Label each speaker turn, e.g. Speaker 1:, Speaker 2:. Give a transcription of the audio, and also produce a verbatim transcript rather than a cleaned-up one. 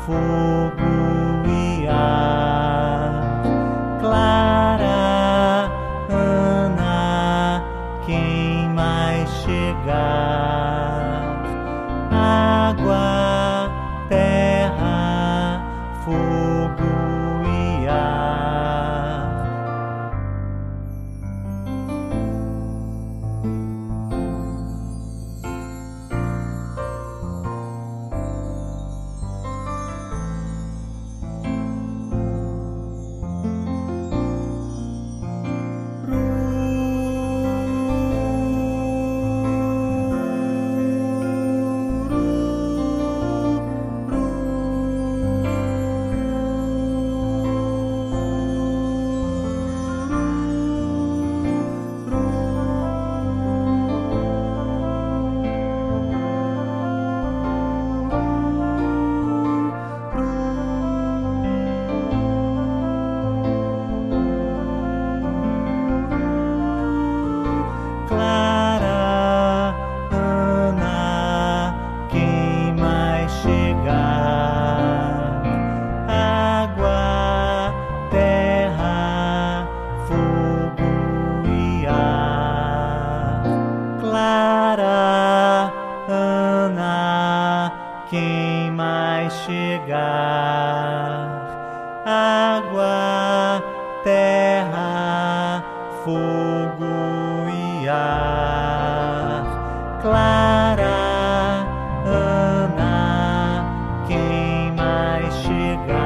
Speaker 1: fogo e ar. Clara, Ana, quem mais chegar? Água, terra, fogo e ar. Clara, Ana, quem mais chegar? Água, terra, fogo e ar. Clara, Ana, quem mais chegar? Água, terra, fogo e ar. Clara, Ana, quem mais chegar?